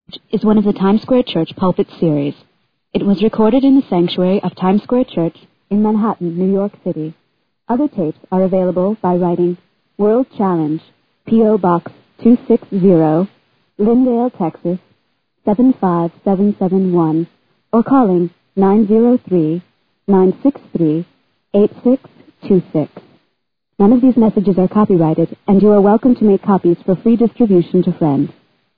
Is one of the Times Square Church Pulpit Series. It was recorded in the sanctuary of Times Square Church in Manhattan, New York City. Other tapes are available by writing World Challenge, P.O. Box 260, Lindale, Texas 75771, or calling 903-963-8626. None of these messages are copyrighted, and you are welcome to make copies for free distribution to friends.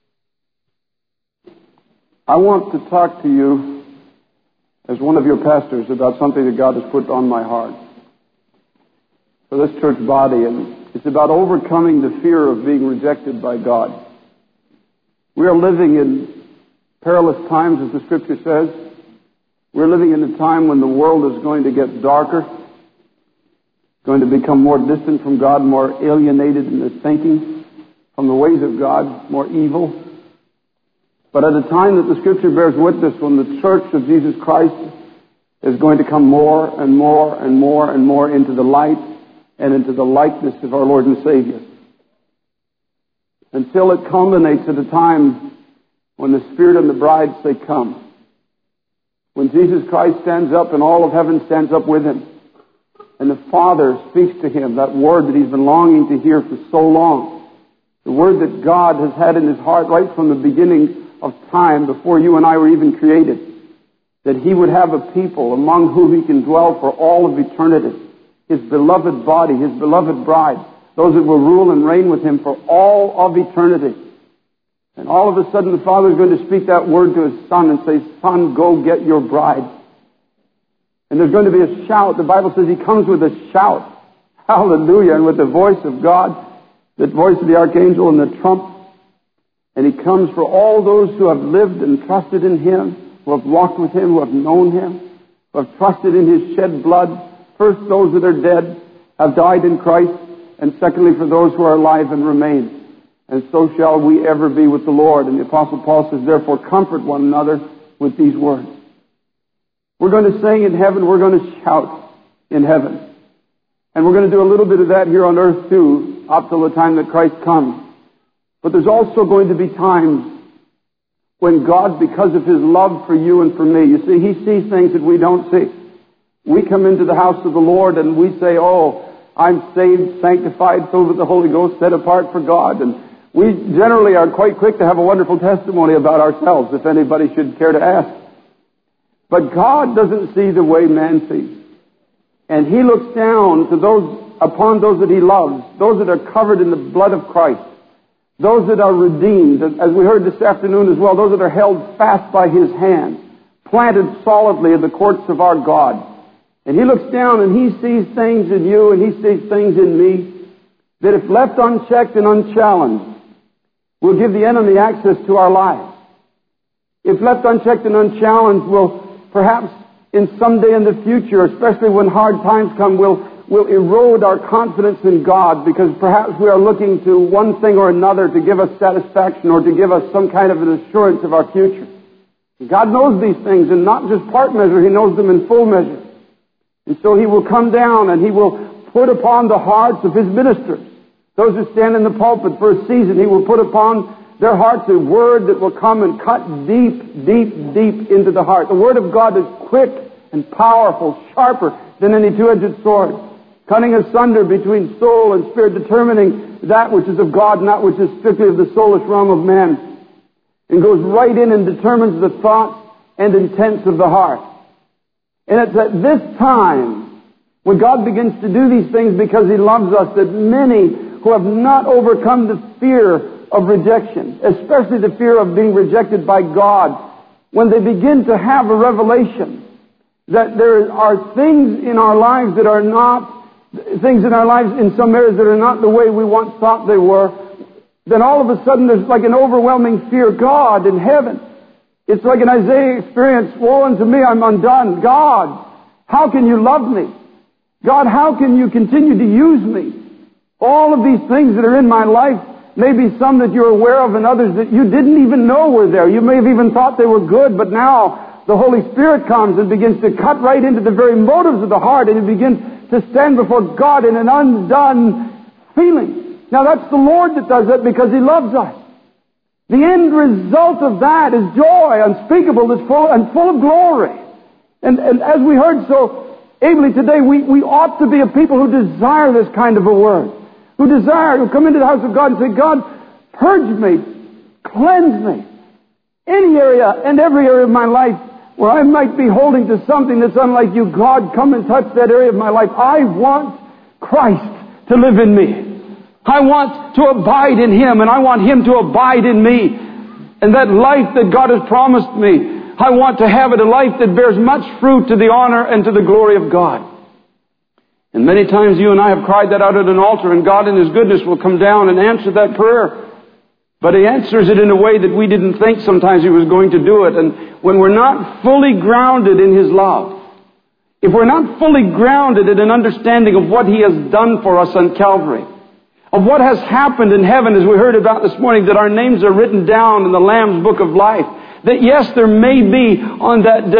I want to talk to you as one of your pastors about something that God has put on my heart for this church body, and it's about overcoming the fear of being rejected by God. We are living in perilous times, as the Scripture says. We're living in a time when the world is going to get darker, going to become more distant from God, more alienated in its thinking from the ways of God, more evil. But at a time that the Scripture bears witness, when the church of Jesus Christ is going to come more and more and more and more into the light and into the likeness of our Lord and Savior, until it culminates at a time when the Spirit and the bride say, "Come." When Jesus Christ stands up and all of heaven stands up with Him, and the Father speaks to Him that word that He's been longing to hear for so long, the word that God has had in His heart right from the beginning of time, before you and I were even created, that He would have a people among whom He can dwell for all of eternity, His beloved body, His beloved bride, those that will rule and reign with Him for all of eternity. And all of a sudden the Father is going to speak that word to His Son and say, "Son, go get your bride." And there's going to be a shout. The Bible says He comes with a shout. Hallelujah. And with the voice of God, the voice of the archangel and the trump. And He comes for all those who have lived and trusted in Him, who have walked with Him, who have known Him, who have trusted in His shed blood. First, those that are dead have died in Christ, and secondly, for those who are alive and remain. And so shall we ever be with the Lord. And the Apostle Paul says, "Therefore comfort one another with these words." We're going to sing in heaven, we're going to shout in heaven. And we're going to do a little bit of that here on earth too, up till the time that Christ comes. But there's also going to be times when God, because of His love for you and for me, you see, He sees things that we don't see. We come into the house of the Lord and we say, "Oh, I'm saved, sanctified, filled with the Holy Ghost, set apart for God." And we generally are quite quick to have a wonderful testimony about ourselves, if anybody should care to ask. But God doesn't see the way man sees. And He looks down to upon those that He loves, those that are covered in the blood of Christ, those that are redeemed, as we heard this afternoon as well, those that are held fast by His hand, planted solidly in the courts of our God. And He looks down and He sees things in you and He sees things in me that, if left unchecked and unchallenged, will give the enemy access to our lives. If left unchecked and unchallenged, will perhaps in some day in the future, especially when hard times come, will erode our confidence in God, because perhaps we are looking to one thing or another to give us satisfaction or to give us some kind of an assurance of our future. God knows these things, and not just part measure, He knows them in full measure. And so He will come down and He will put upon the hearts of His ministers, those who stand in the pulpit for a season, He will put upon their hearts a word that will come and cut deep, deep, deep into the heart. The Word of God is quick and powerful, sharper than any two-edged sword, cutting asunder between soul and spirit, determining that which is of God and that which is strictly of the soulish realm of man, and goes right in and determines the thoughts and intents of the heart. And it's at this time, when God begins to do these things because He loves us, that many who have not overcome the fear of rejection, especially the fear of being rejected by God, when they begin to have a revelation that there are things in our lives that are not, things in our lives in some areas that are not the way we once thought they were, then all of a sudden there's like an overwhelming fear. God in heaven, it's like an Isaiah experience. "Woe unto me, I'm undone. God, how can you love me? God, how can you continue to use me? All of these things that are in my life, maybe some that you're aware of and others that you didn't even know were there. You may have even thought they were good, but now the Holy Spirit comes and begins to cut right into the very motives of the heart, and you begin to stand before God in an undone feeling. Now that's the Lord that does that because He loves us. The end result of that is joy unspeakable, that's full of glory. And as we heard so ably today, we ought to be a people who desire this kind of a word. Who come into the house of God and say, God, purge me, cleanse me. Any area and every area of my life where I might be holding to something that's unlike you, God, come and touch that area of my life. I want Christ to live in me. I want to abide in Him, and I want Him to abide in me. And that life that God has promised me, I want to have it, a life that bears much fruit to the honor and to the glory of God. And many times you and I have cried that out at an altar, and God in His goodness will come down and answer that prayer. But He answers it in a way that we didn't think sometimes He was going to do it. And when we're not fully grounded in His love, if we're not fully grounded in an understanding of what He has done for us on Calvary, of what has happened in heaven, as we heard about this morning, that our names are written down in the Lamb's Book of Life, that yes, there may be on that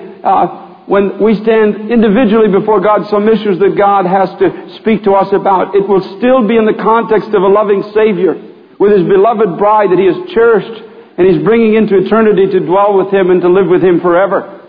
day when we stand individually before God some issues that God has to speak to us about. It will still be in the context of a loving Savior with His beloved bride that He has cherished and He's bringing into eternity to dwell with Him and to live with Him forever.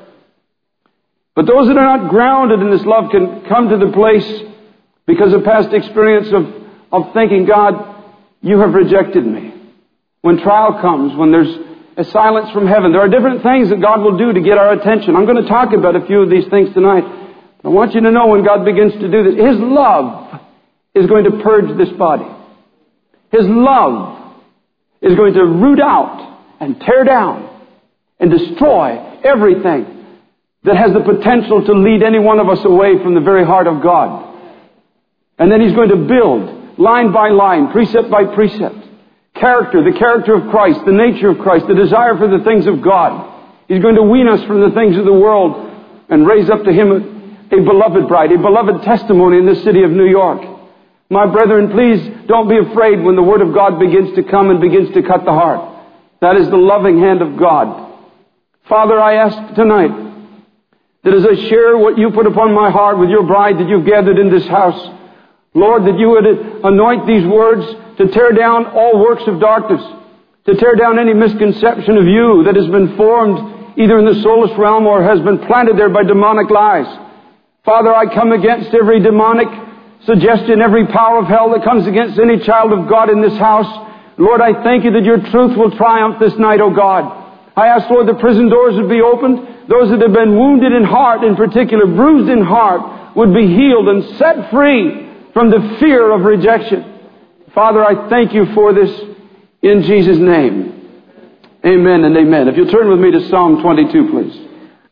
But those that are not grounded in this love can come to the place, because of past experience, of thinking, God, You have rejected me. When trial comes, when there's a silence from heaven, there are different things that God will do to get our attention. I'm going to talk about a few of these things tonight. I want you to know, when God begins to do this, His love is going to purge this body. His love is going to root out and tear down and destroy everything that has the potential to lead any one of us away from the very heart of God. And then He's going to build line by line, precept by precept, the character of Christ, the nature of Christ, the desire for the things of God. He's going to wean us from the things of the world and raise up to Him a beloved bride, a beloved testimony in this city of New York. My brethren, please don't be afraid when the Word of God begins to come and begins to cut the heart. That is the loving hand of God. Father, I ask tonight that as I share what You put upon my heart with Your bride that You've gathered in this house, Lord, that You would anoint these words to tear down all works of darkness, to tear down any misconception of You that has been formed either in the soulless realm or has been planted there by demonic lies. Father, I come against every demonic suggestion, every power of hell that comes against any child of God in this house. Lord, I thank You that Your truth will triumph this night, O God. I ask, Lord, the prison doors would be opened. Those that have been wounded in heart, in particular, bruised in heart, would be healed and set free from the fear of rejection. Father, I thank You for this in Jesus' name. Amen and amen. If you'll turn with me to Psalm 22, please.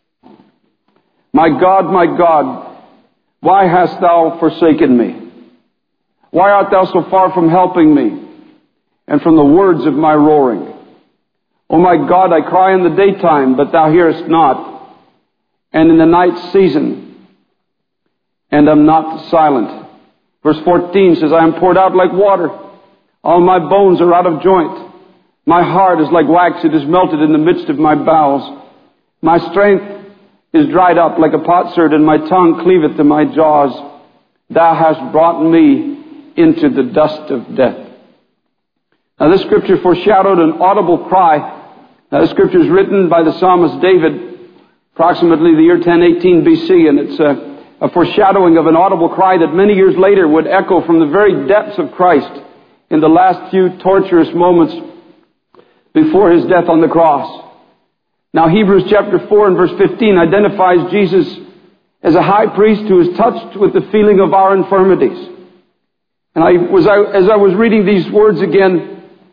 My God, why hast Thou forsaken me? Why art Thou so far from helping me and from the words of my roaring? O my God, I cry in the daytime, but Thou hearest not, and in the night season, and am not silent. Verse 14 says, I am poured out like water. All my bones are out of joint. My heart is like wax, it is melted in the midst of my bowels. My strength is dried up like a potsherd, and my tongue cleaveth to my jaws. Thou hast brought me into the dust of death. Now this scripture foreshadowed an audible cry. Now this scripture is written by the psalmist David, approximately the year 1018 BC, and it's a foreshadowing of an audible cry that many years later would echo from the very depths of Christ in the last few torturous moments before His death on the cross. Now Hebrews chapter 4 and verse 15 identifies Jesus as a high priest who is touched with the feeling of our infirmities. And as I was reading these words again,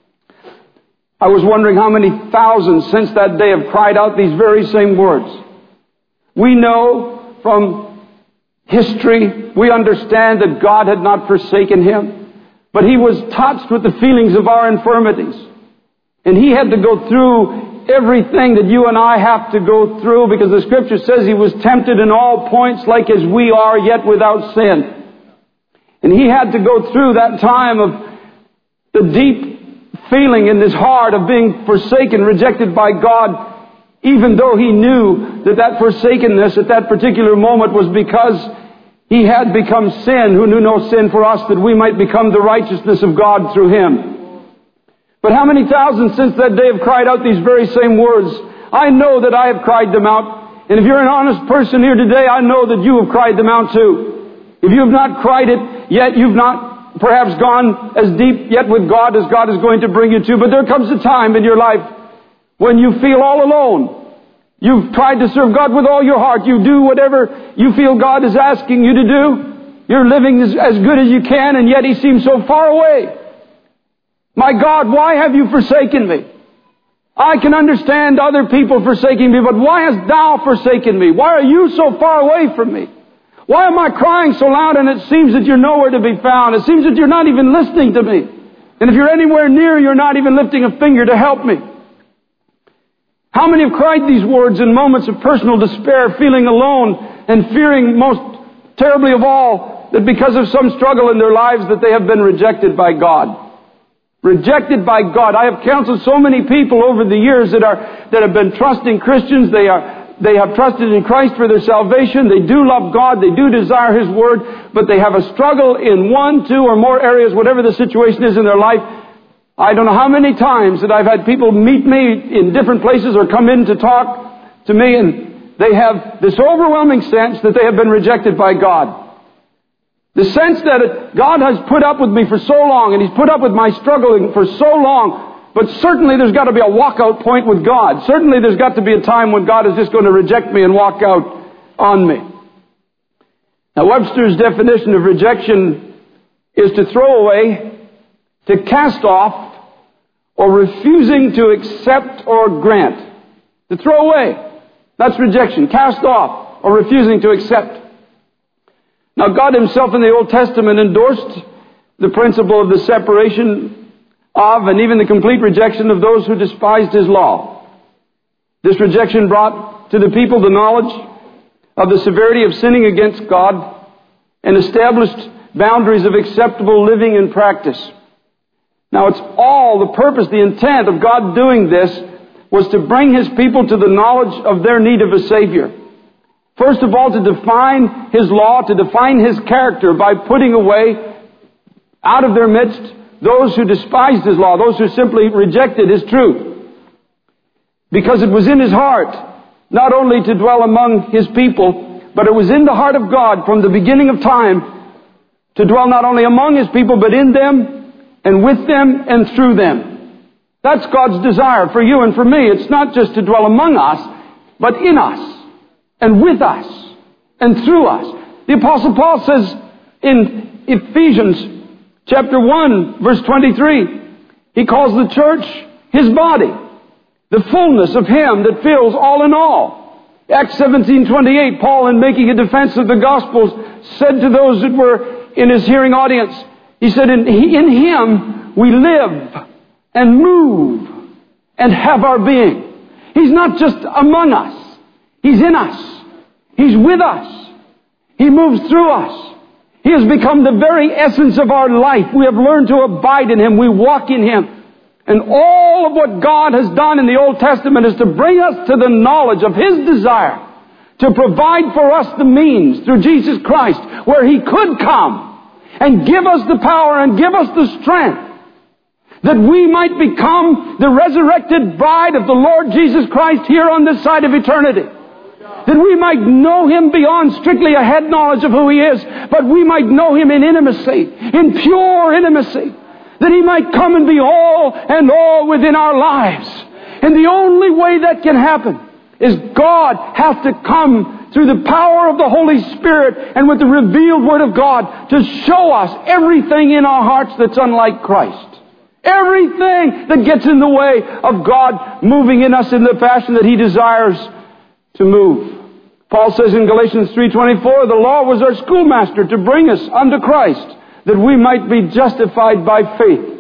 I was wondering how many thousands since that day have cried out these very same words. We know from history, we understand that God had not forsaken Him, but He was touched with the feelings of our infirmities. And He had to go through everything that you and I have to go through, because the Scripture says He was tempted in all points like as we are, yet without sin. And He had to go through that time of the deep feeling in His heart of being forsaken, rejected by God, even though He knew that forsakenness at that particular moment was because He had become sin, who knew no sin for us, that we might become the righteousness of God through Him. But how many thousands since that day have cried out these very same words? I know that I have cried them out. And if you're an honest person here today, I know that you have cried them out too. If you have not cried it yet, you've not perhaps gone as deep yet with God as God is going to bring you to. But there comes a time in your life when you feel all alone. You've tried to serve God with all your heart. You do whatever you feel God is asking you to do. You're living as good as you can, and yet He seems so far away. My God, why have you forsaken me? I can understand other people forsaking me, but why hast Thou forsaken me? Why are you so far away from me? Why am I crying so loud and it seems that you're nowhere to be found? It seems that you're not even listening to me. And if you're anywhere near, you're not even lifting a finger to help me. How many have cried these words in moments of personal despair, feeling alone and fearing most terribly of all that because of some struggle in their lives that they have been rejected by God? Rejected by God. I have counseled so many people over the years that have been trusting Christians. They have trusted in Christ for their salvation. They do love God. They do desire His Word. But they have a struggle in one, two, or more areas, whatever the situation is in their life. I don't know how many times that I've had people meet me in different places or come in to talk to me, and they have this overwhelming sense that they have been rejected by God. The sense that God has put up with me for so long, and He's put up with my struggling for so long, but certainly there's got to be a walkout point with God. Certainly there's got to be a time when God is just going to reject me and walk out on me. Now, Webster's definition of rejection is to throw away, to cast off, or refusing to accept or grant. To throw away. That's rejection. Cast off or refusing to accept. Now, God Himself in the Old Testament endorsed the principle of the separation of and even the complete rejection of those who despised His law. This rejection brought to the people the knowledge of the severity of sinning against God and established boundaries of acceptable living and practice. Now, it's all the purpose, the intent of God doing this was to bring His people to the knowledge of their need of a Savior. First of all, to define His law, to define His character by putting away out of their midst those who despised His law, those who simply rejected His truth. Because it was in His heart not only to dwell among His people, but it was in the heart of God from the beginning of time to dwell not only among His people, but in them and with them and through them. That's God's desire for you and for me. It's not just to dwell among us, but in us and with us and through us. The Apostle Paul says in Ephesians chapter 1, verse 23, he calls the church His body, the fullness of Him that fills all in all. Acts 17:28, Paul, in making a defense of the Gospels, said to those that were in his hearing audience, he said, in Him we live and move and have our being. He's not just among us. He's in us. He's with us. He moves through us. He has become the very essence of our life. We have learned to abide in Him. We walk in Him. And all of what God has done in the Old Testament is to bring us to the knowledge of His desire to provide for us the means through Jesus Christ where He could come and give us the power and give us the strength that we might become the resurrected bride of the Lord Jesus Christ here on this side of eternity. That we might know Him beyond strictly a head knowledge of who He is, but we might know Him in intimacy, in pure intimacy. That He might come and be all and all within our lives. And the only way that can happen is God has to come through the power of the Holy Spirit and with the revealed Word of God to show us everything in our hearts that's unlike Christ. Everything that gets in the way of God moving in us in the fashion that He desires to move. Paul says in Galatians 3:24, the law was our schoolmaster to bring us unto Christ, that we might be justified by faith.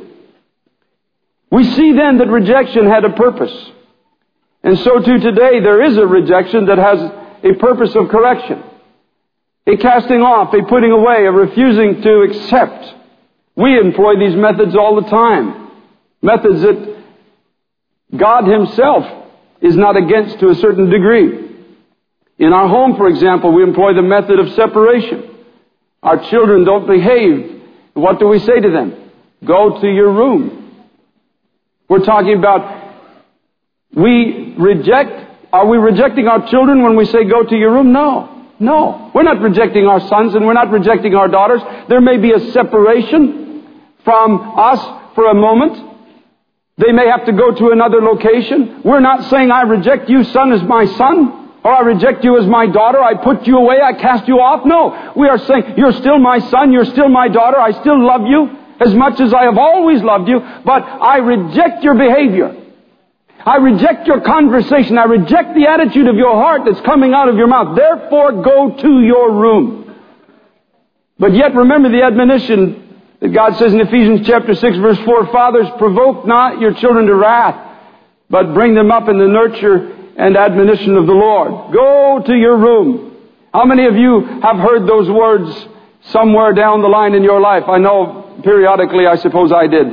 We see then that rejection had a purpose. And so too today there is a rejection that has a purpose of correction. A casting off, a putting away, a refusing to accept. We employ these methods all the time. Methods that God Himself is not against to a certain degree. In our home, for example, we employ the method of separation. Our children don't behave. What do we say to them? Go to your room. We're talking about are we rejecting our children when we say go to your room? No. We're not rejecting our sons and we're not rejecting our daughters. There may be a separation from us for a moment. They may have to go to another location. We're not saying I reject you, son, as my son, or I reject you as my daughter. I put you away. I cast you off. No. We are saying you're still my son. You're still my daughter. I still love you as much as I have always loved you, but I reject your behavior. I reject your conversation. I reject the attitude of your heart that's coming out of your mouth. Therefore, go to your room. But yet remember the admonition that God says in Ephesians chapter 6, verse 4, Fathers, provoke not your children to wrath, but bring them up in the nurture and admonition of the Lord. Go to your room. How many of you have heard those words somewhere down the line in your life? I know periodically, I suppose I did.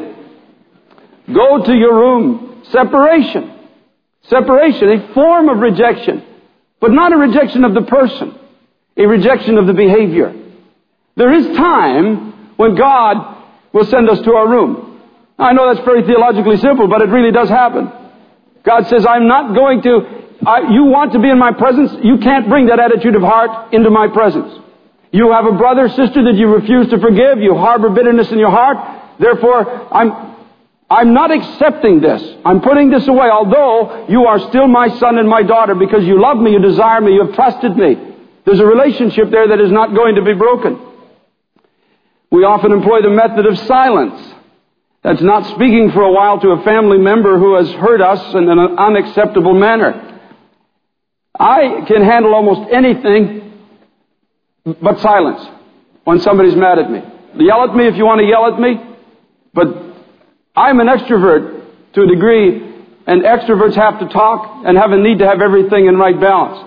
Go to your room. Separation. Separation, a form of rejection, but not a rejection of the person, a rejection of the behavior. There is time when God will send us to our room. I know that's very theologically simple, but it really does happen. God says, I'm not going to, you want to be in my presence, you can't bring that attitude of heart into my presence. You have a brother, sister that you refuse to forgive, you harbor bitterness in your heart, therefore I'm not accepting this. I'm putting this away, although you are still my son and my daughter because you love me, you desire me, you have trusted me. There's a relationship there that is not going to be broken. We often employ the method of silence. That's not speaking for a while to a family member who has hurt us in an unacceptable manner. I can handle almost anything but silence when somebody's mad at me. Yell at me if you want to yell at me, but I'm an extrovert to a degree, and extroverts have to talk and have a need to have everything in right balance.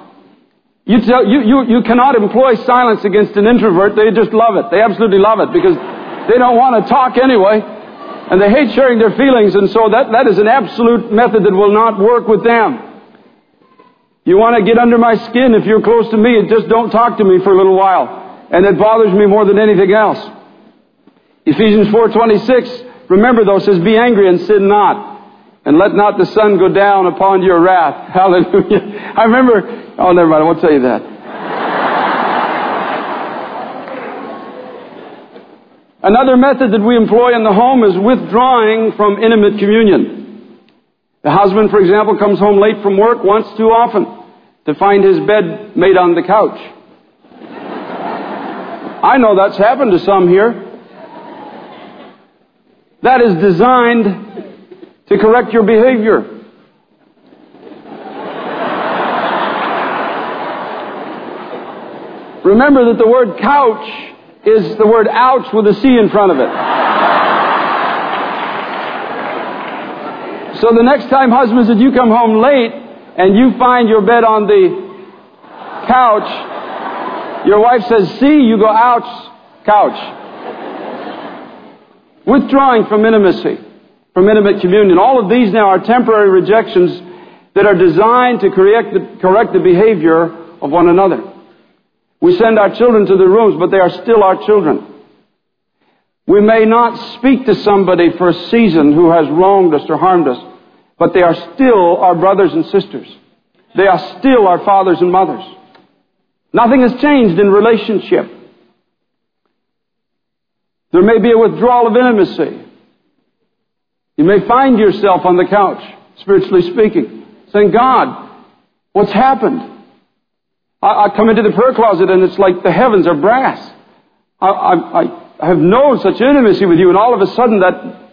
You cannot employ silence against an introvert. They just love it. They absolutely love it because they don't want to talk anyway, and they hate sharing their feelings, and so that is an absolute method that will not work with them. You want to get under my skin if you're close to me, just don't talk to me for a little while, and it bothers me more than anything else. Ephesians 4:26. Remember, though, says, be angry and sin not, and let not the sun go down upon your wrath. Hallelujah. I remember, never mind, I won't tell you that. Another method that we employ in the home is withdrawing from intimate communion. The husband, for example, comes home late from work once too often to find his bed made on the couch. I know that's happened to some here. That is designed to correct your behavior. Remember that the word couch is the word ouch with a C in front of it. So the next time, husbands, that you come home late and you find your bed on the couch, your wife says, see, you go, ouch, couch. Withdrawing from intimacy, from intimate communion. All of these now are temporary rejections that are designed to correct the behavior of one another. We send our children to the rooms, but they are still our children. We may not speak to somebody for a season who has wronged us or harmed us, but they are still our brothers and sisters. They are still our fathers and mothers. Nothing has changed in relationship. There may be a withdrawal of intimacy. You may find yourself on the couch, spiritually speaking, saying, God, what's happened? I come into the prayer closet and it's like the heavens are brass. I have known such intimacy with you, and all of a sudden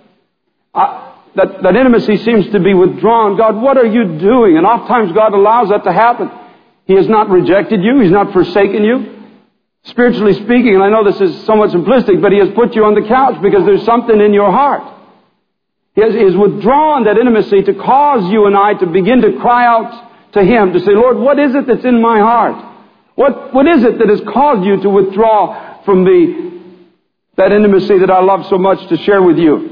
that intimacy seems to be withdrawn. God, what are you doing? And oftentimes God allows that to happen. He has not rejected you. He's not forsaken you. Spiritually speaking, and I know this is somewhat simplistic, but He has put you on the couch because there's something in your heart. He has withdrawn that intimacy to cause you and I to begin to cry out to Him, to say, Lord, what is it that's in my heart? What is it that has caused you to withdraw from that intimacy that I love so much to share with you?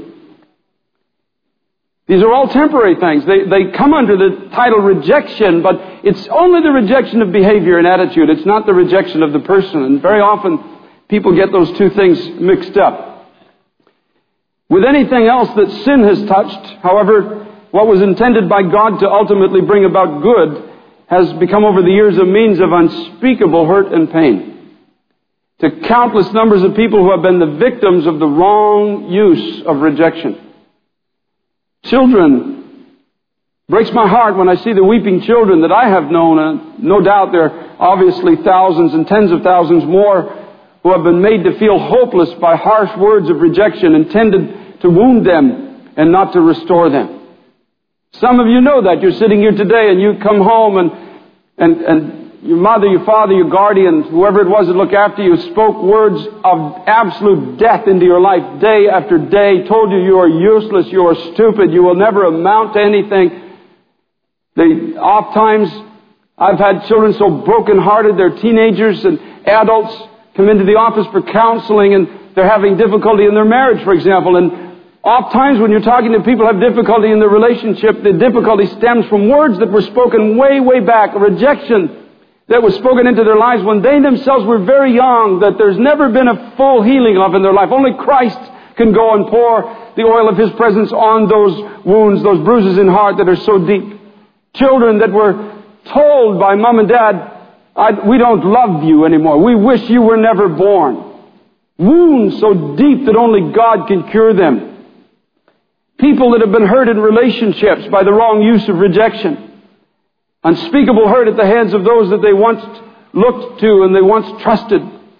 These are all temporary things. They come under the title rejection, but it's only the rejection of behavior and attitude. It's not the rejection of the person. And very often people get those two things mixed up. With anything else that sin has touched, however, what was intended by God to ultimately bring about good has become over the years a means of unspeakable hurt and pain to countless numbers of people who have been the victims of the wrong use of rejection. Children, breaks my heart when I see the weeping children that I have known, and no doubt there are obviously thousands and tens of thousands more who have been made to feel hopeless by harsh words of rejection intended to wound them and not to restore them. Some of you know that. You're sitting here today and you come home and your mother, your father, your guardian, whoever it was that looked after you, spoke words of absolute death into your life day after day, told you you are useless, you are stupid, you will never amount to anything. Oftentimes, I've had children so broken-hearted, they're teenagers and adults, come into the office for counseling and they're having difficulty in their marriage, for example. And oftentimes when you're talking to people who have difficulty in their relationship, the difficulty stems from words that were spoken way, way back, a rejection that was spoken into their lives when they themselves were very young, that there's never been a full healing of in their life. Only Christ can go and pour the oil of His presence on those wounds, those bruises in heart that are so deep. Children that were told by mom and dad, we don't love you anymore. We wish you were never born. Wounds so deep that only God can cure them. People that have been hurt in relationships by the wrong use of rejection. Unspeakable hurt at the hands of those that they once looked to and they once trusted.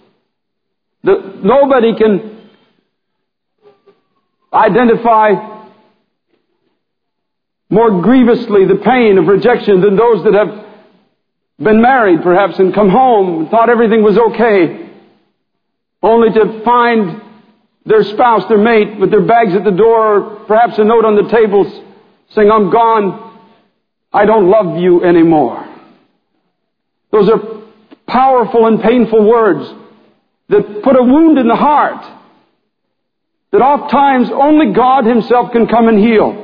Nobody can identify more grievously the pain of rejection than those that have been married, perhaps, and come home and thought everything was okay, only to find their spouse, their mate, with their bags at the door, or perhaps a note on the table saying, "I'm gone. I don't love you anymore." Those are powerful and painful words that put a wound in the heart that oftentimes only God Himself can come and heal.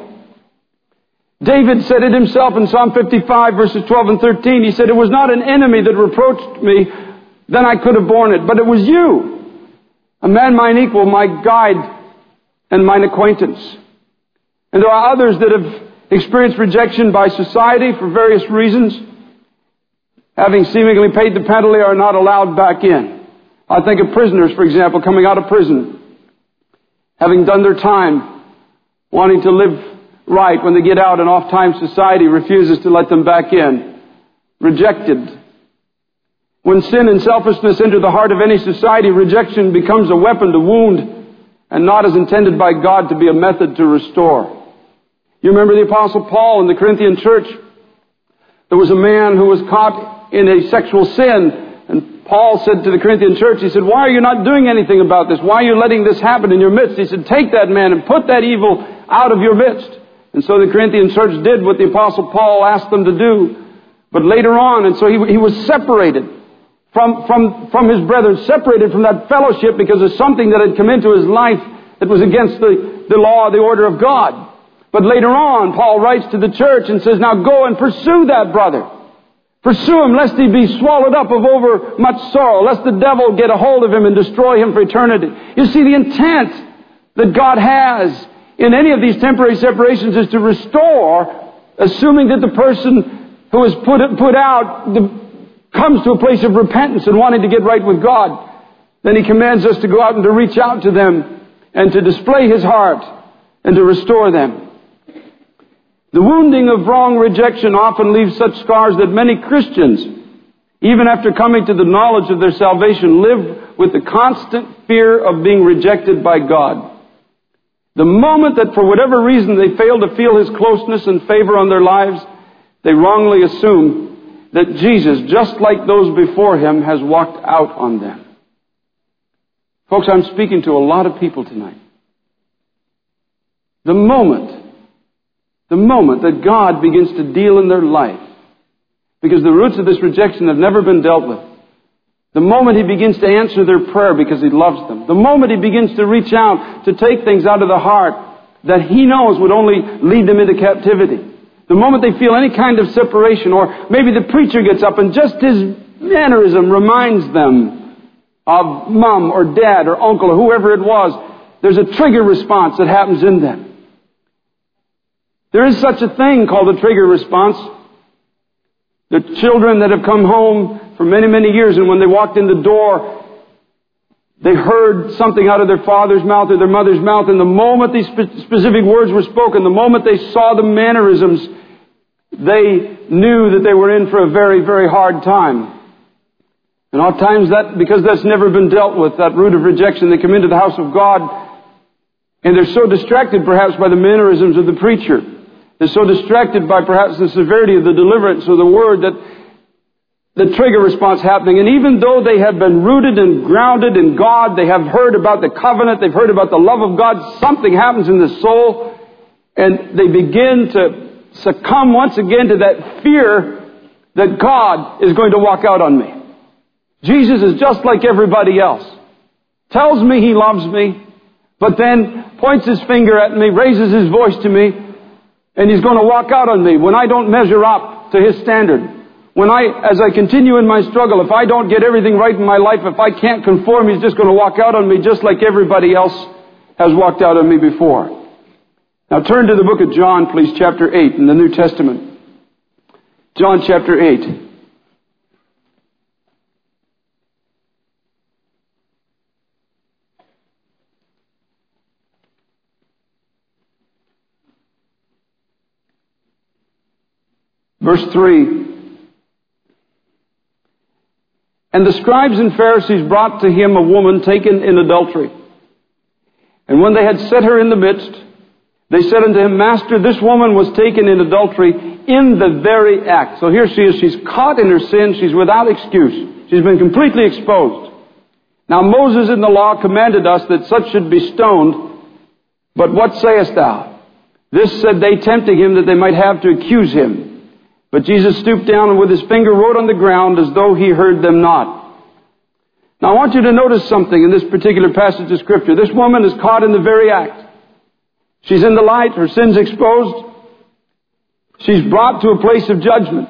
David said it himself in Psalm 55, verses 12 and 13. He said, "It was not an enemy that reproached me, then I could have borne it. But it was you, a man mine equal, my guide and mine acquaintance." And there are others that have experienced rejection by society for various reasons. Having seemingly paid the penalty, are not allowed back in. I think of prisoners, for example, coming out of prison, having done their time, wanting to live right when they get out, and oftentimes society refuses to let them back in. Rejected. When sin and selfishness enter the heart of any society, rejection becomes a weapon to wound and not as intended by God to be a method to restore. You remember the Apostle Paul in the Corinthian church? There was a man who was caught in a sexual sin, and Paul said to the Corinthian church, he said, "Why are you not doing anything about this? Why are you letting this happen in your midst?" He said, "Take that man and put that evil out of your midst." And so the Corinthian church did what the Apostle Paul asked them to do. But later on, and so he was separated from his brethren, separated from that fellowship because of something that had come into his life that was against the law, the order of God. But later on, Paul writes to the church and says, "Now go and pursue that brother. Pursue him, lest he be swallowed up of over much sorrow, lest the devil get a hold of him and destroy him for eternity." You see, the intent that God has in any of these temporary separations is to restore, assuming that the person who is put out comes to a place of repentance and wanting to get right with God. Then He commands us to go out and to reach out to them and to display His heart and to restore them. The wounding of wrong rejection often leaves such scars that many Christians, even after coming to the knowledge of their salvation, live with the constant fear of being rejected by God. The moment that for whatever reason they fail to feel His closeness and favor on their lives, they wrongly assume that Jesus, just like those before Him, has walked out on them. Folks, I'm speaking to a lot of people tonight. The moment that God begins to deal in their life, because the roots of this rejection have never been dealt with, the moment He begins to answer their prayer because He loves them, the moment He begins to reach out to take things out of the heart that He knows would only lead them into captivity, the moment they feel any kind of separation, or maybe the preacher gets up and just his mannerism reminds them of mom or dad or uncle or whoever it was, there's a trigger response that happens in them. There is such a thing called a trigger response. The children that have come home for many, many years, and when they walked in the door, they heard something out of their father's mouth or their mother's mouth, and the moment these specific words were spoken, the moment they saw the mannerisms, they knew that they were in for a very, very hard time. And oftentimes because that's never been dealt with, that root of rejection, they come into the house of God, and they're so distracted perhaps by the mannerisms of the preacher. They're so distracted by perhaps the severity of the deliverance or the word that the trigger response happening. And even though they have been rooted and grounded in God, they have heard about the covenant, they've heard about the love of God, something happens in the soul, and they begin to succumb once again to that fear that God is going to walk out on me. Jesus is just like everybody else. Tells me He loves me, but then points His finger at me, raises His voice to me, and He's going to walk out on me when I don't measure up to His standard. As I continue in my struggle, if I don't get everything right in my life, if I can't conform, He's just going to walk out on me just like everybody else has walked out on me before. Now turn to the book of John, please, chapter 8 in the New Testament. John chapter 8. Verse 3. And the scribes and Pharisees brought to Him a woman taken in adultery. And when they had set her in the midst, they said unto Him, Master, this woman was taken in adultery in the very act. So here she is. She's caught in her sin. She's without excuse. She's been completely exposed. Now Moses in the law commanded us that such should be stoned. But what sayest thou? This said they, tempting Him that they might have to accuse Him. But Jesus stooped down and with His finger wrote on the ground as though He heard them not. Now I want you to notice something in this particular passage of Scripture. This woman is caught in the very act. She's in the light, her sin's exposed. She's brought to a place of judgment.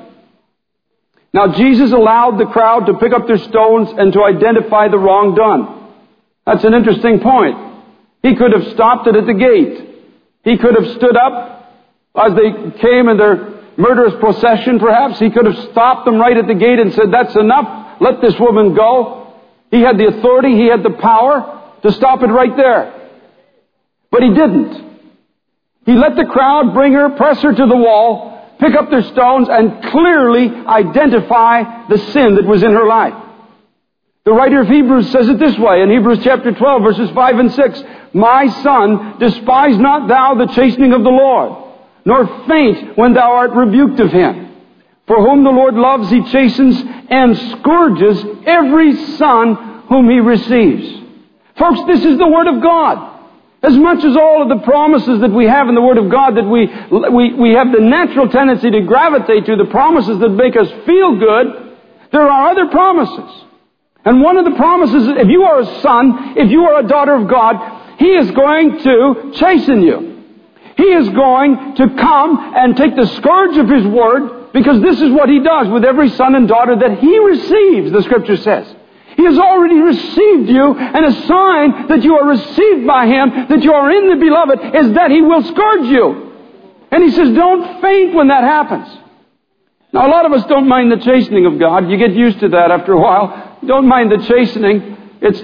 Now Jesus allowed the crowd to pick up their stones and to identify the wrong done. That's an interesting point. He could have stopped it at the gate. He could have stood up as they came in their murderous procession, perhaps. He could have stopped them right at the gate and said, that's enough, let this woman go. He had the authority, He had the power to stop it right there. But He didn't. He let the crowd bring her, press her to the wall, pick up their stones, and clearly identify the sin that was in her life. The writer of Hebrews says it this way in Hebrews chapter 12, verses 5 and 6. My son, despise not thou the chastening of the Lord, nor faint when thou art rebuked of Him. For whom the Lord loves, He chastens and scourges every son whom He receives. Folks, this is the Word of God. As much as all of the promises that we have in the Word of God, that we have the natural tendency to gravitate to the promises that make us feel good, there are other promises. And one of the promises, if you are a son, if you are a daughter of God, He is going to chasten you. He is going to come and take the scourge of His Word, because this is what He does with every son and daughter that He receives, the Scripture says. He has already received you, and a sign that you are received by Him, that you are in the Beloved, is that He will scourge you. And He says, don't faint when that happens. Now, a lot of us don't mind the chastening of God. You get used to that after a while. Don't mind the chastening. It's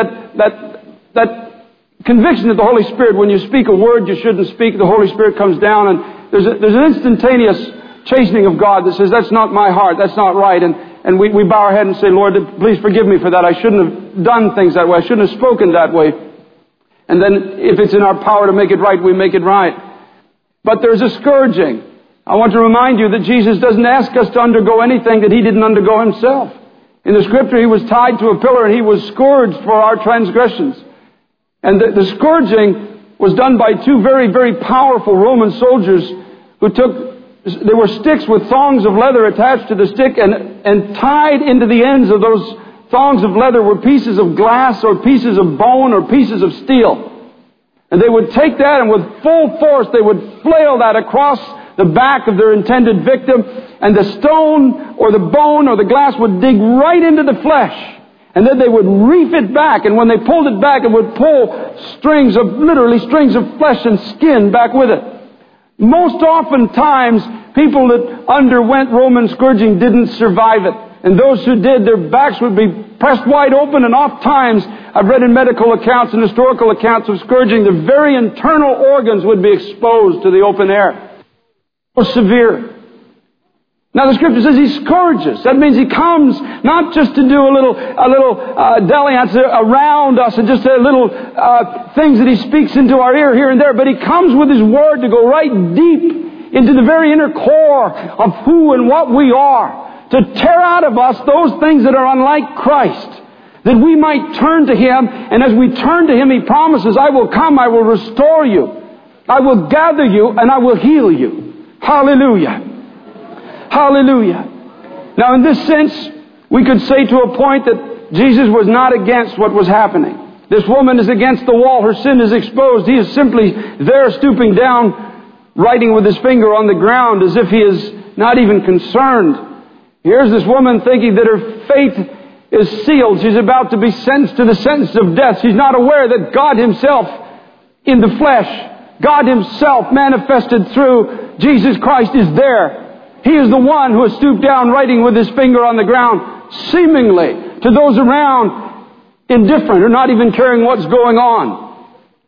that conviction of the Holy Spirit. When you speak a word you shouldn't speak, the Holy Spirit comes down, and there's an instantaneous chastening of God that says, that's not my heart, that's not right. And we bow our head and say, Lord, please forgive me for that. I shouldn't have done things that way. I shouldn't have spoken that way. And then if it's in our power to make it right, we make it right. But there's a scourging. I want to remind you that Jesus doesn't ask us to undergo anything that He didn't undergo Himself. In the Scripture, He was tied to a pillar and He was scourged for our transgressions. And the scourging was done by two very, very powerful Roman soldiers who there were sticks with thongs of leather attached to the stick, and tied into the ends of those thongs of leather were pieces of glass or pieces of bone or pieces of steel. And they would take that, and with full force they would flail that across the back of their intended victim, and the stone or the bone or the glass would dig right into the flesh. And then they would reef it back, and when they pulled it back, it would pull strings of flesh and skin back with it. Most oftentimes, people that underwent Roman scourging didn't survive it. And those who did, their backs would be pressed wide open, and oft times, I've read in medical accounts and historical accounts of scourging, the very internal organs would be exposed to the open air. So severe. Now the Scripture says He scourges. That means He comes not just to do a little dalliance around us and just a little things that He speaks into our ear here and there, but He comes with His Word to go right deep into the very inner core of who and what we are, to tear out of us those things that are unlike Christ, that we might turn to Him. And as we turn to Him, He promises, I will come, I will restore you, I will gather you, and I will heal you. Hallelujah. Hallelujah. Now in this sense, we could say to a point that Jesus was not against what was happening. This woman is against the wall. Her sin is exposed. He is simply there stooping down, writing with his finger on the ground as if He is not even concerned. Here's this woman thinking that her fate is sealed. She's about to be sentenced to the sentence of death. She's not aware that God Himself in the flesh, God Himself manifested through Jesus Christ, is there. He is the one who has stooped down, writing with his finger on the ground, seemingly to those around indifferent or not even caring what's going on.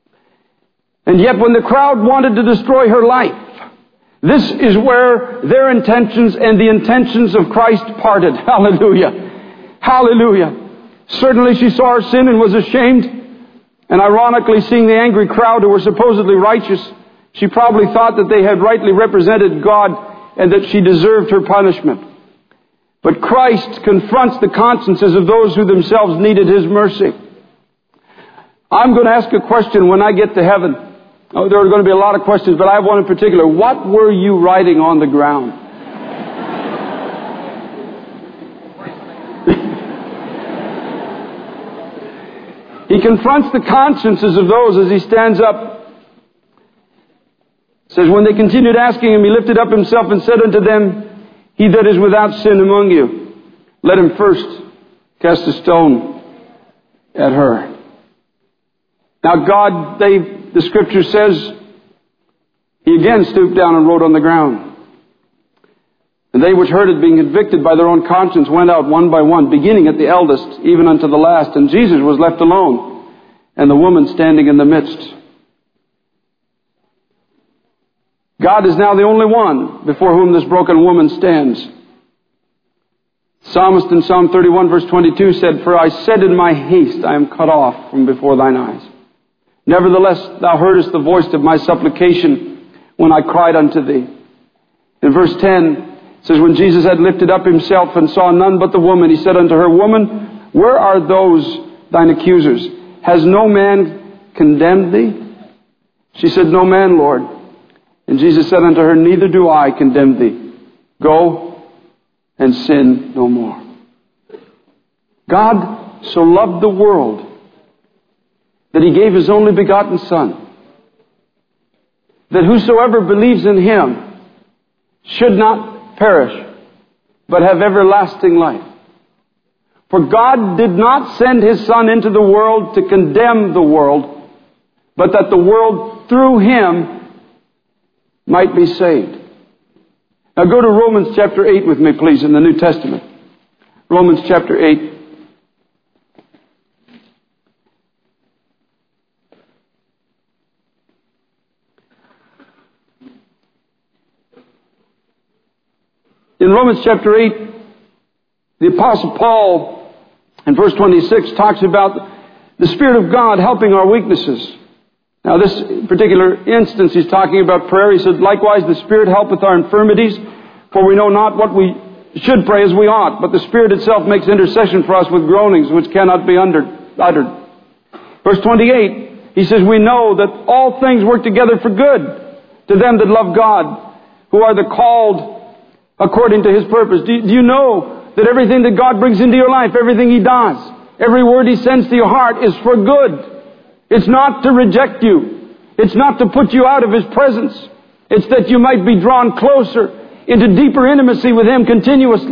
And yet when the crowd wanted to destroy her life, this is where their intentions and the intentions of Christ parted. Hallelujah. Hallelujah. Certainly she saw her sin and was ashamed. And ironically, seeing the angry crowd who were supposedly righteous, she probably thought that they had rightly represented God and that she deserved her punishment. But Christ confronts the consciences of those who themselves needed His mercy. I'm going to ask a question when I get to heaven. Oh, there are going to be a lot of questions, but I have one in particular. What were you writing on the ground? He confronts the consciences of those as He stands up. It says, when they continued asking Him, He lifted up Himself and said unto them, He that is without sin among you, let him first cast a stone at her. Now God, the Scripture says, He again stooped down and wrote on the ground. And they which heard it, being convicted by their own conscience, went out one by one, beginning at the eldest, even unto the last. And Jesus was left alone, and the woman standing in the midst. God is now the only one before whom this broken woman stands. Psalmist in Psalm 31 verse 22 said, For I said in my haste, I am cut off from before thine eyes. Nevertheless, thou heardest the voice of my supplication when I cried unto thee. In verse 10, it says, When Jesus had lifted up Himself and saw none but the woman, He said unto her, Woman, where are those thine accusers? Has no man condemned thee? She said, No man, Lord. And Jesus said unto her, Neither do I condemn thee. Go and sin no more. God so loved the world that He gave His only begotten Son, that whosoever believes in Him should not perish, but have everlasting life. For God did not send His Son into the world to condemn the world, but that the world through Him might be saved. Now go to Romans chapter 8 with me, please, in the New Testament. Romans chapter 8. In Romans chapter 8, the Apostle Paul, in verse 26, talks about the Spirit of God helping our weaknesses. Now this particular instance, he's talking about prayer. He said, Likewise the Spirit helpeth our infirmities, for we know not what we should pray as we ought, but the Spirit itself makes intercession for us with groanings which cannot be uttered. Verse 28, he says, We know that all things work together for good to them that love God, who are the called according to His purpose. Do you know that everything that God brings into your life, everything He does, every word He sends to your heart is for good? It's not to reject you. It's not to put you out of His presence. It's that you might be drawn closer into deeper intimacy with Him continuously.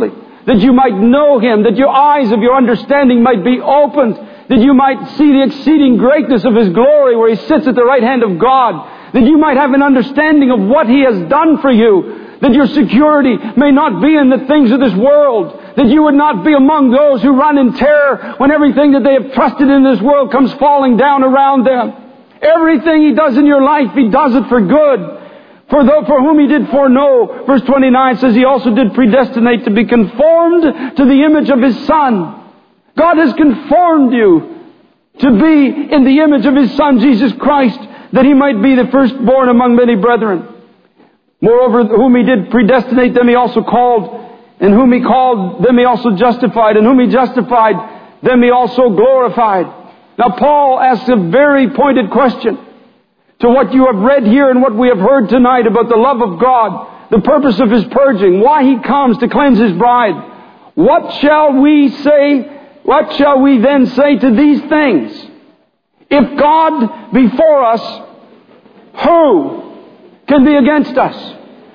that you might know Him, that your eyes of your understanding might be opened, that you might see the exceeding greatness of His glory where He sits at the right hand of God, that you might have an understanding of what He has done for you, that your security may not be in the things of this world, that you would not be among those who run in terror when everything that they have trusted in this world comes falling down around them. Everything He does in your life, He does it for good. For whom He did foreknow, verse 29 says He also did predestinate to be conformed to the image of His Son. God has conformed you to be in the image of His Son, Jesus Christ, that He might be the firstborn among many brethren. Moreover, whom He did predestinate, them He also called. And whom He called, them He also justified. And whom He justified, them He also glorified. Now Paul asks a very pointed question to what you have read here and what we have heard tonight about the love of God, the purpose of His purging, why He comes to cleanse His bride. What shall we say? What shall we then say to these things? If God be for us, who can be against us?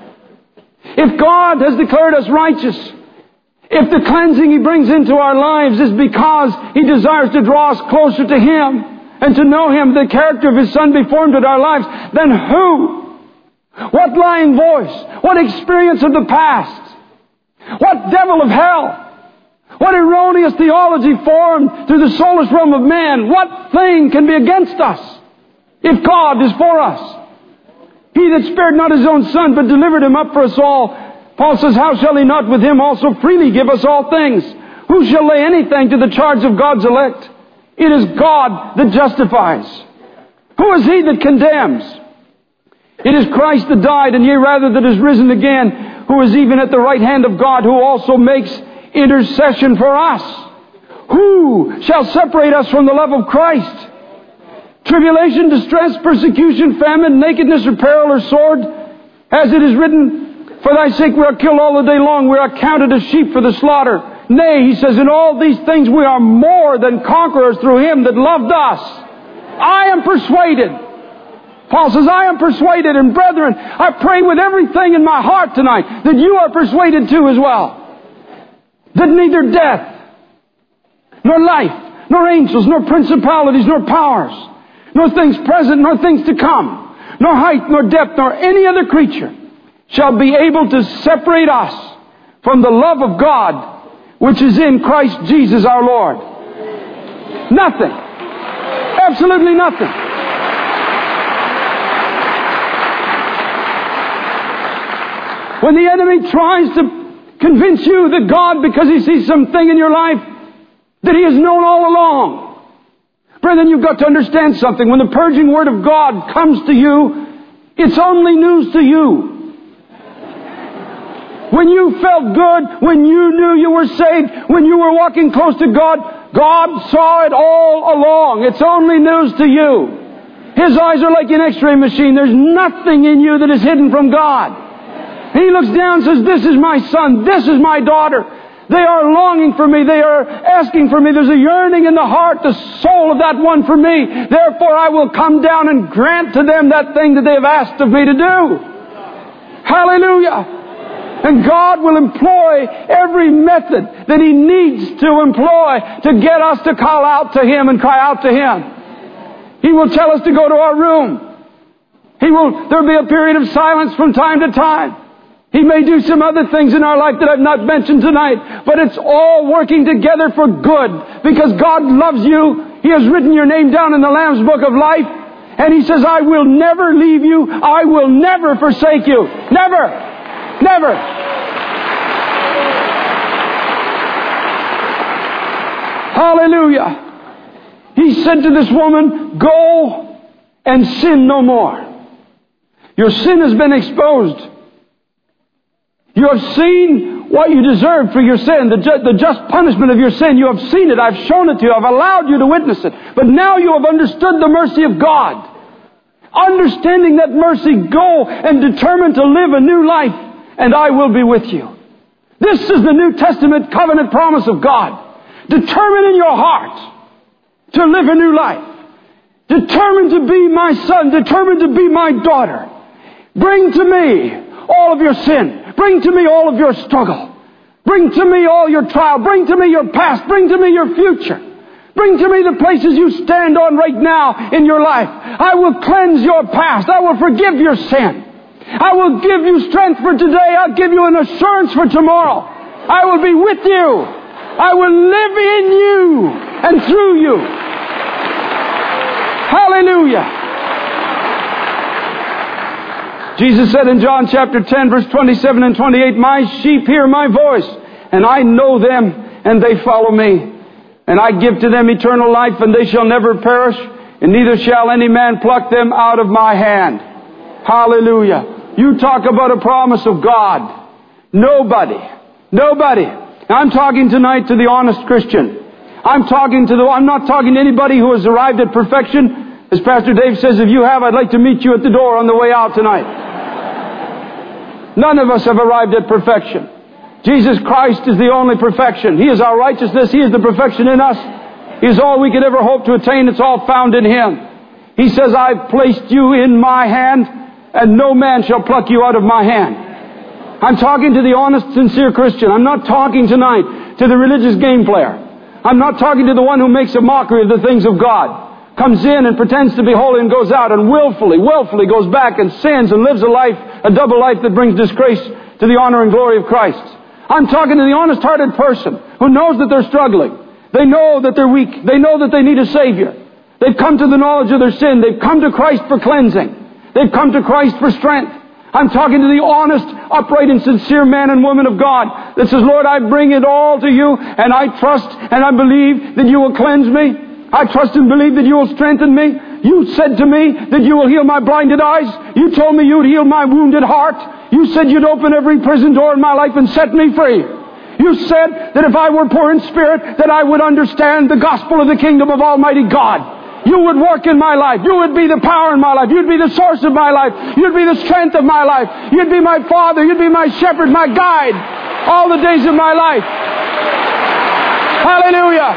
If God has declared us righteous, if the cleansing He brings into our lives is because He desires to draw us closer to Him and to know Him, the character of His Son be formed in our lives, then who? What lying voice? What experience of the past? What devil of hell? What erroneous theology formed through the soulless realm of man? What thing can be against us if God is for us? He that spared not His own Son, but delivered Him up for us all. Paul says, how shall He not with Him also freely give us all things? Who shall lay anything to the charge of God's elect? It is God that justifies. Who is He that condemns? It is Christ that died, and yea, rather that is risen again, who is even at the right hand of God, who also makes intercession for us. Who shall separate us from the love of Christ? Tribulation, distress, persecution, famine, nakedness, or peril, or sword? As it is written, for thy sake we are killed all the day long. We are counted as sheep for the slaughter. Nay, he says, in all these things we are more than conquerors through Him that loved us. I am persuaded. Paul says, I am persuaded. And brethren, I pray with everything in my heart tonight that you are persuaded too as well. That neither death, nor life, nor angels, nor principalities, nor powers, nor things present, nor things to come, nor height, nor depth, nor any other creature shall be able to separate us from the love of God which is in Christ Jesus our Lord. Nothing. Absolutely nothing. When the enemy tries to convince you that God, because he sees something in your life that He has known all along, brethren, you've got to understand something. When the purging Word of God comes to you, it's only news to you. When you felt good, when you knew you were saved, when you were walking close to God, God saw it all along. It's only news to you. His eyes are like an x-ray machine. There's nothing in you that is hidden from God. He looks down and says, this is my son, this is my daughter. They are longing for me. They are asking for me. There's a yearning in the heart, the soul of that one for me. Therefore I will come down and grant to them that thing that they have asked of me to do. Hallelujah. And God will employ every method that He needs to employ to get us to call out to Him and cry out to Him. He will tell us to go to our room. There'll be a period of silence from time to time. He may do some other things in our life that I've not mentioned tonight, but it's all working together for good because God loves you. He has written your name down in the Lamb's Book of Life, and He says, I will never leave you. I will never forsake you. Never. Never. Hallelujah. He said to this woman, go and sin no more. Your sin has been exposed. You have seen what you deserve for your sin, the just punishment of your sin. You have seen it. I've shown it to you. I've allowed you to witness it. But now you have understood the mercy of God. Understanding that mercy, go and determine to live a new life, and I will be with you. This is the New Testament covenant promise of God. Determine in your heart to live a new life. Determine to be my son. Determine to be my daughter. Bring to me all of your sin. Bring to me all of your struggle. Bring to me all your trial. Bring to me your past. Bring to me your future. Bring to me the places you stand on right now in your life. I will cleanse your past. I will forgive your sin. I will give you strength for today. I'll give you an assurance for tomorrow. I will be with you. I will live in you and through you. Hallelujah. Jesus said in John chapter 10, verse 27 and 28, "My sheep hear my voice, and I know them, and they follow me. And I give to them eternal life, and they shall never perish, and neither shall any man pluck them out of my hand." Hallelujah. You talk about a promise of God. Nobody. I'm talking tonight to the honest Christian. I'm not talking to anybody who has arrived at perfection. As Pastor Dave says, if you have, I'd like to meet you at the door on the way out tonight. None of us have arrived at perfection. Jesus Christ is the only perfection. He is our righteousness. He is the perfection in us. He is all we could ever hope to attain. It's all found in Him. He says, "I've placed you in my hand, and no man shall pluck you out of my hand." I'm talking to the honest, sincere Christian. I'm not talking tonight to the religious game player. I'm not talking to the one who makes a mockery of the things of God. Comes in and pretends to be holy and goes out and willfully goes back and sins and lives a double life that brings disgrace to the honor and glory of Christ. I'm talking to the honest-hearted person who knows that they're struggling. They know that they're weak. They know that they need a Savior. They've come to the knowledge of their sin. They've come to Christ for cleansing. They've come to Christ for strength. I'm talking to the honest, upright, and sincere man and woman of God that says, "Lord, I bring it all to you, and I trust and I believe that you will cleanse me. I trust and believe that you will strengthen me. You said to me that you will heal my blinded eyes. You told me you would heal my wounded heart. You said you'd open every prison door in my life and set me free. You said that if I were poor in spirit, that I would understand the gospel of the kingdom of Almighty God. You would work in my life. You would be the power in my life. You'd be the source of my life. You'd be the strength of my life. You'd be my Father. You'd be my shepherd, my guide, all the days of my life." Hallelujah.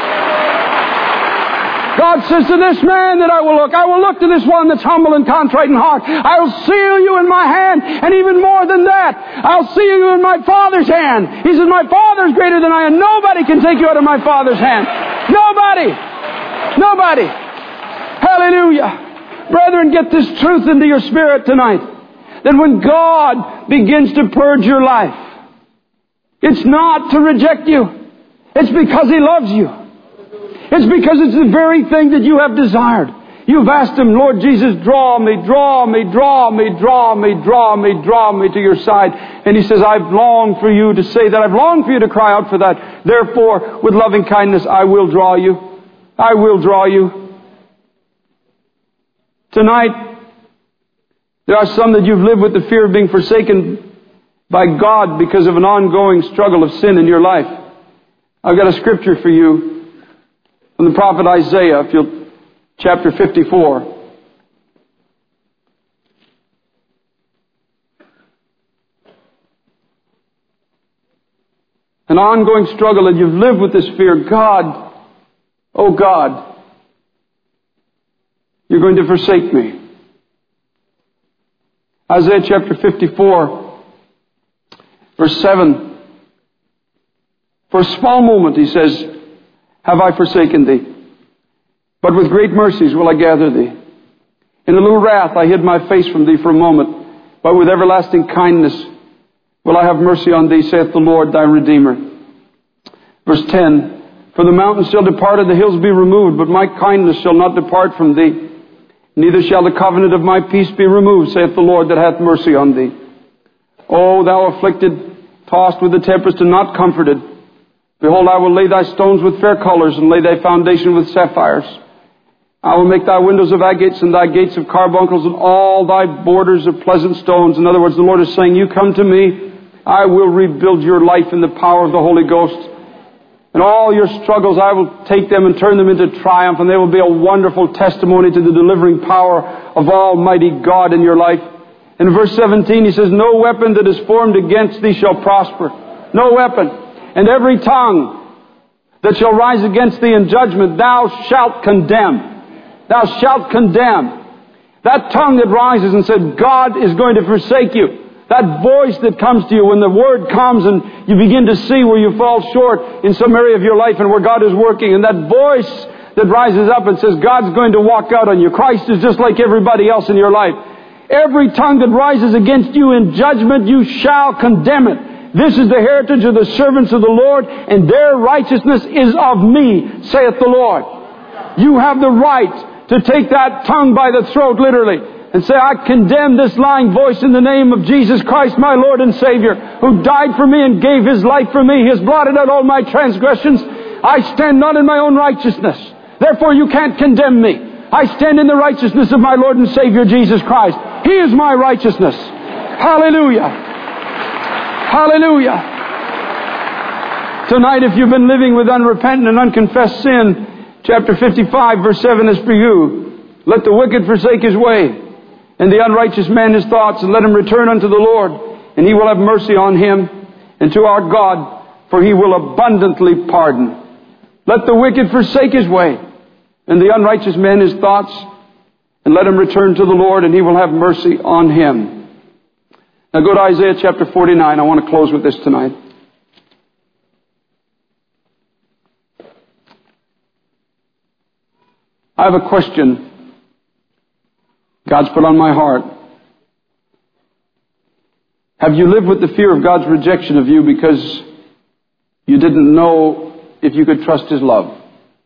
God says to this man that I will look to this one that's humble and contrite in heart. I'll seal you in my hand, and even more than that, I'll seal you in my Father's hand. He says, "My Father is greater than I, and nobody can take you out of my Father's hand." Nobody. Hallelujah. Brethren, get this truth into your spirit tonight. That when God begins to purge your life, it's not to reject you. It's because He loves you. It's because it's the very thing that you have desired. You've asked Him, "Lord Jesus, draw me to your side." And He says, "I've longed for you to say that. I've longed for you to cry out for that. Therefore, with loving kindness, I will draw you. I will draw you." Tonight, there are some that you've lived with the fear of being forsaken by God because of an ongoing struggle of sin in your life. I've got a scripture for you from the prophet Isaiah, chapter 54. An ongoing struggle, and you've lived with this fear. God, oh God, you're going to forsake me. Isaiah chapter 54, verse 7. For a small moment, he says, have I forsaken thee? But with great mercies will I gather thee. In a little wrath I hid my face from thee for a moment, but with everlasting kindness will I have mercy on thee, saith the Lord thy Redeemer. Verse 10. For the mountains shall depart and the hills be removed, but my kindness shall not depart from thee. Neither shall the covenant of my peace be removed, saith the Lord that hath mercy on thee. O thou afflicted, tossed with the tempest and not comforted. Behold, I will lay thy stones with fair colours, and lay thy foundation with sapphires. I will make thy windows of agates, and thy gates of carbuncles, and all thy borders of pleasant stones. In other words, the Lord is saying, you come to me, I will rebuild your life in the power of the Holy Ghost. And all your struggles, I will take them and turn them into triumph, and they will be a wonderful testimony to the delivering power of Almighty God in your life. In verse 17, he says, no weapon that is formed against thee shall prosper. No weapon. And every tongue that shall rise against thee in judgment, thou shalt condemn. Thou shalt condemn. That tongue that rises and said, God is going to forsake you. That voice that comes to you when the Word comes and you begin to see where you fall short in some area of your life and where God is working. And that voice that rises up and says, God's going to walk out on you. Christ is just like everybody else in your life. Every tongue that rises against you in judgment, you shall condemn it. This is the heritage of the servants of the Lord, and their righteousness is of me, saith the Lord. You have the right to take that tongue by the throat, literally, and say, I condemn this lying voice in the name of Jesus Christ, my Lord and Savior, who died for me and gave His life for me. He has blotted out all my transgressions. I stand not in my own righteousness. Therefore you can't condemn me. I stand in the righteousness of my Lord and Savior Jesus Christ. He is my righteousness. Hallelujah. Hallelujah. Tonight, if you've been living with unrepentant and unconfessed sin, chapter 55, verse 7 is for you. Let the wicked forsake his way, and the unrighteous man his thoughts, and let him return unto the Lord, and He will have mercy on him, and to our God, for He will abundantly pardon. Let the wicked forsake his way, and the unrighteous man his thoughts, and let him return to the Lord, and He will have mercy on him. Now go to Isaiah chapter 49. I want to close with this tonight. I have a question God's put on my heart. Have you lived with the fear of God's rejection of you because you didn't know if you could trust His love?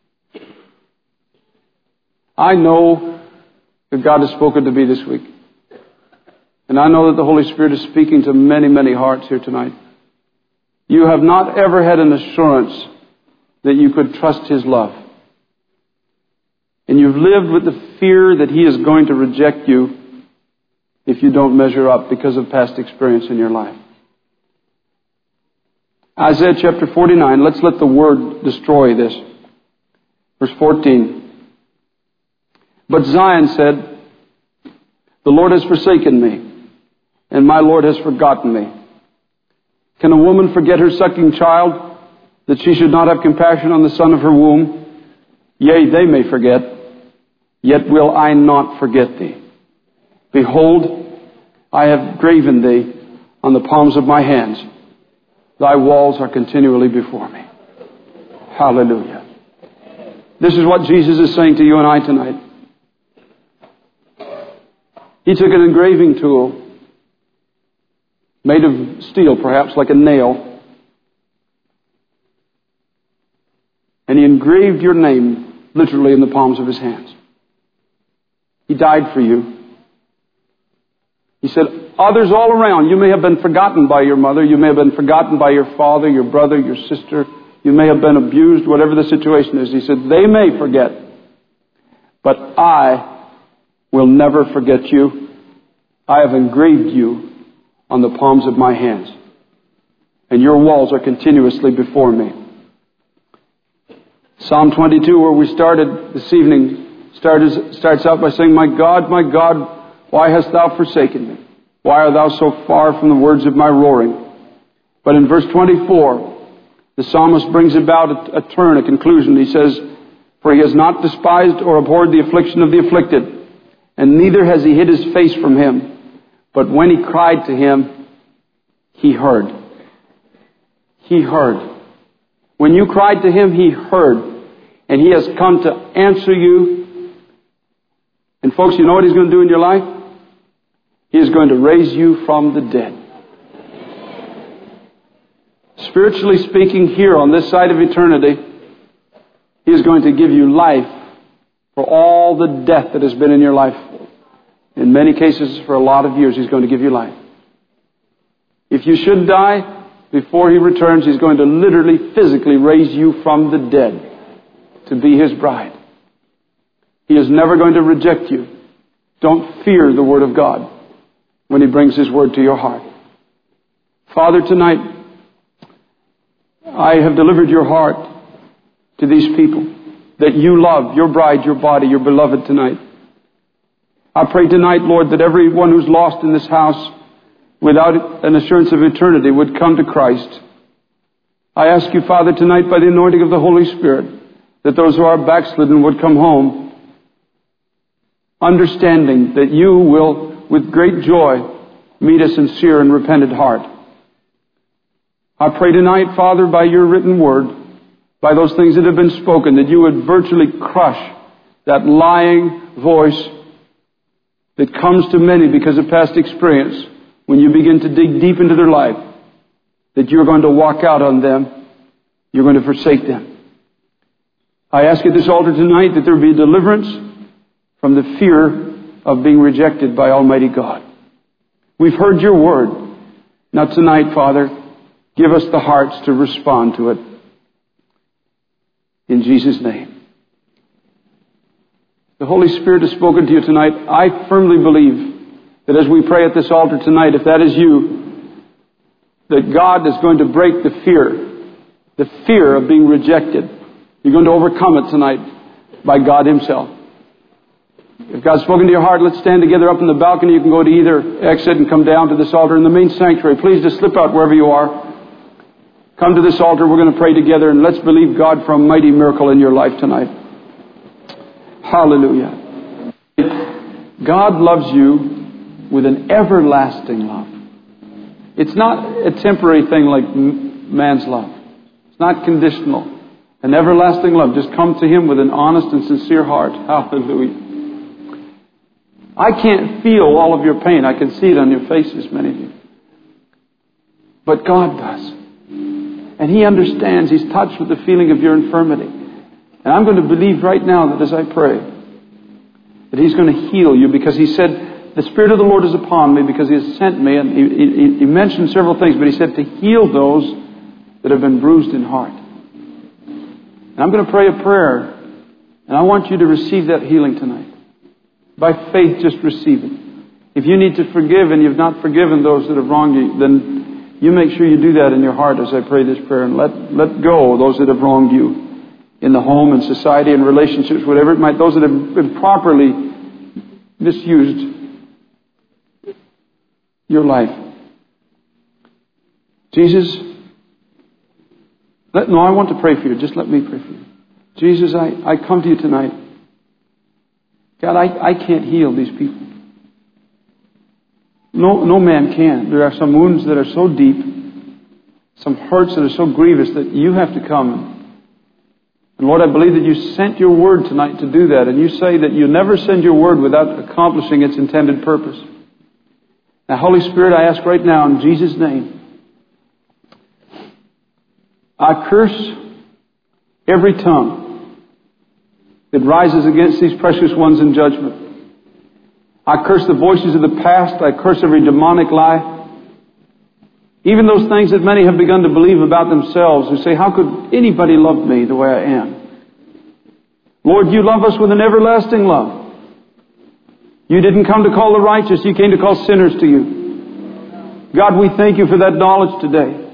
I know that God has spoken to me this week. And I know that the Holy Spirit is speaking to many, many hearts here tonight. You have not ever had an assurance that you could trust His love. And you've lived with the fear that He is going to reject you if you don't measure up because of past experience in your life. Isaiah chapter 49, let's let the Word destroy this. Verse 14. But Zion said, the Lord has forsaken me, and my Lord has forgotten me. Can a woman forget her sucking child, that she should not have compassion on the son of her womb? Yea, they may forget, yet will I not forget thee. Behold, I have graven thee on the palms of my hands. Thy walls are continually before me. Hallelujah. This is what Jesus is saying to you and I tonight. He took an engraving tool, made of steel perhaps, like a nail, and He engraved your name literally in the palms of His hands. He died for you. He said, others all around, you may have been forgotten by your mother, you may have been forgotten by your father, your brother, your sister, you may have been abused, whatever the situation is. He said, they may forget, but I will never forget you. I have engraved you on the palms of my hands, and your walls are continuously before me. Psalm 22, where we started this evening, starts out by saying, my God, why hast thou forsaken me? Why art thou so far from the words of my roaring? But in verse 24, the psalmist brings about a turn, a conclusion. He says, for He has not despised or abhorred the affliction of the afflicted, and neither has He hid His face from him. But when he cried to Him, He heard. He heard. When you cried to Him, He heard. And He has come to answer you. And folks, you know what He's going to do in your life? He is going to raise you from the dead. Spiritually speaking, here on this side of eternity, He is going to give you life for all the death that has been in your life. In many cases, for a lot of years, He's going to give you life. If you should die before He returns, He's going to literally, physically raise you from the dead to be His bride. He is never going to reject you. Don't fear the Word of God when He brings His Word to your heart. Father, tonight, I have delivered your heart to these people that you love, your bride, your body, your beloved tonight. I pray tonight, Lord, that everyone who's lost in this house without an assurance of eternity would come to Christ. I ask you, Father, tonight by the anointing of the Holy Spirit, that those who are backslidden would come home, understanding that you will, with great joy, meet a sincere and repentant heart. I pray tonight, Father, by your written word, by those things that have been spoken, that you would virtually crush that lying voice that comes to many because of past experience when you begin to dig deep into their life, that you're going to walk out on them, you're going to forsake them. I ask at this altar tonight that there be deliverance from the fear of being rejected by Almighty God. We've heard your word. Now tonight, Father, give us the hearts to respond to it. In Jesus' name. The Holy Spirit has spoken to you tonight. I firmly believe that as we pray at this altar tonight, if that is you, that God is going to break the fear of being rejected. You're going to overcome it tonight by God Himself. If God's spoken to your heart, let's stand together up in the balcony. You can go to either exit and come down to this altar in the main sanctuary. Please just slip out wherever you are. Come to this altar. We're going to pray together, and let's believe God for a mighty miracle in your life tonight. Hallelujah. God loves you with an everlasting love. It's not a temporary thing like man's love. It's not conditional. An everlasting love. Just come to Him with an honest and sincere heart. Hallelujah. I can't feel all of your pain. I can see it on your faces, many of you. But God does. And He understands. He's touched with the feeling of your infirmity. And I'm going to believe right now that as I pray, that He's going to heal you, because He said, the Spirit of the Lord is upon me because He has sent me. And He mentioned several things, but He said to heal those that have been bruised in heart. And I'm going to pray a prayer, and I want you to receive that healing tonight. By faith, just receive it. If you need to forgive and you've not forgiven those that have wronged you, then you make sure you do that in your heart as I pray this prayer, and let go of those that have wronged you in the home and society and relationships, whatever it might, those that have improperly misused your life. Jesus, I want to pray for you. Just let me pray for you. Jesus, I come to you tonight. God, I can't heal these people. No man can. There are some wounds that are so deep, some hurts that are so grievous that you have to come. And Lord, I believe that you sent your word tonight to do that. And you say that you never send your word without accomplishing its intended purpose. Now, Holy Spirit, I ask right now in Jesus' name, I curse every tongue that rises against these precious ones in judgment. I curse the voices of the past. I curse every demonic lie. Even those things that many have begun to believe about themselves, who say, how could anybody love me the way I am? Lord, you love us with an everlasting love. You didn't come to call the righteous. You came to call sinners to you. God, we thank you for that knowledge today.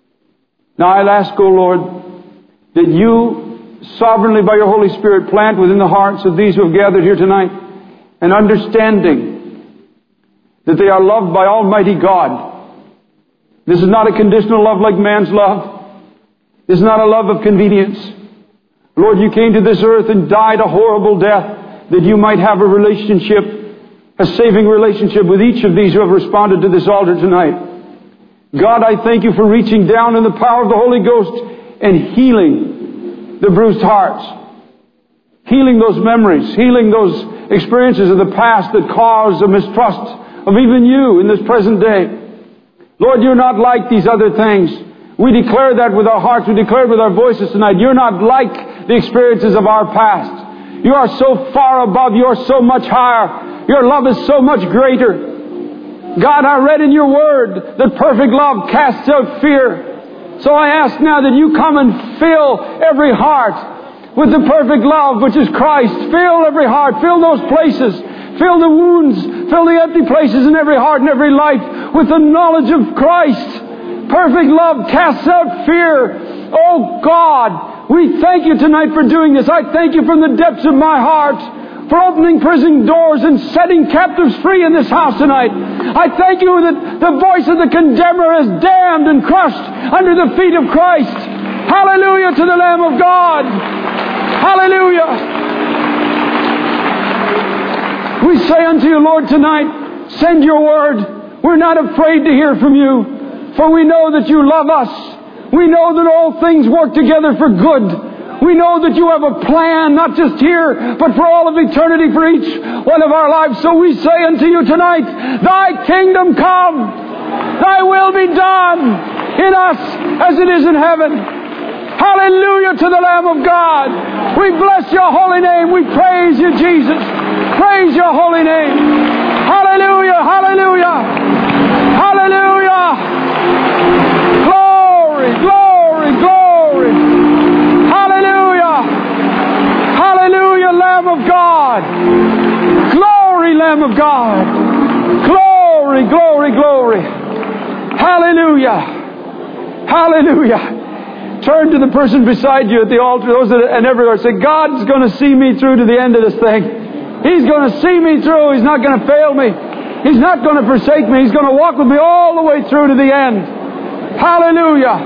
Now I'll ask, O Lord, that you sovereignly by your Holy Spirit plant within the hearts of these who have gathered here tonight an understanding that they are loved by Almighty God. This is not a conditional love like man's love. This is not a love of convenience. Lord, you came to this earth and died a horrible death that you might have a relationship, a saving relationship with each of these who have responded to this altar tonight. God, I thank you for reaching down in the power of the Holy Ghost and healing the bruised hearts. Healing those memories. Healing those experiences of the past that cause a mistrust of even you in this present day. Lord, you're not like these other things. We declare that with our hearts. We declare it with our voices tonight. You're not like the experiences of our past. You are so far above. You are so much higher. Your love is so much greater. God, I read in your word that perfect love casts out fear. So I ask now that you come and fill every heart with the perfect love, which is Christ. Fill every heart. Fill those places. Fill the wounds. Fill the empty places in every heart and every life with the knowledge of Christ. Perfect love casts out fear. Oh God, we thank you tonight for doing this. I thank you from the depths of my heart for opening prison doors and setting captives free in this house tonight. I thank you that the voice of the condemner is damned and crushed under the feet of Christ. Hallelujah to the Lamb of God. Hallelujah. We say unto you, Lord, tonight, send your word. We're not afraid to hear from you, for we know that you love us. We know that all things work together for good. We know that you have a plan, not just here, but for all of eternity, for each one of our lives. So we say unto you tonight, Thy kingdom come, Thy will be done in us as it is in heaven. Hallelujah to the Lamb of God. We bless your holy name. We praise you, Jesus. Praise your holy name. Hallelujah, hallelujah, hallelujah. Glory, glory, glory. Hallelujah, hallelujah, Lamb of God. Glory, Lamb of God. Glory, glory, glory. Hallelujah, hallelujah. Turn to the person beside you at the altar, those and everywhere. Say, God's going to see me through to the end of this thing. He's going to see me through. He's not going to fail me. He's not going to forsake me. He's going to walk with me all the way through to the end. Hallelujah.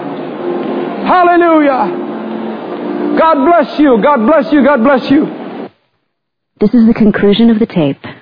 Hallelujah. God bless you. God bless you. God bless you. This is the conclusion of the tape.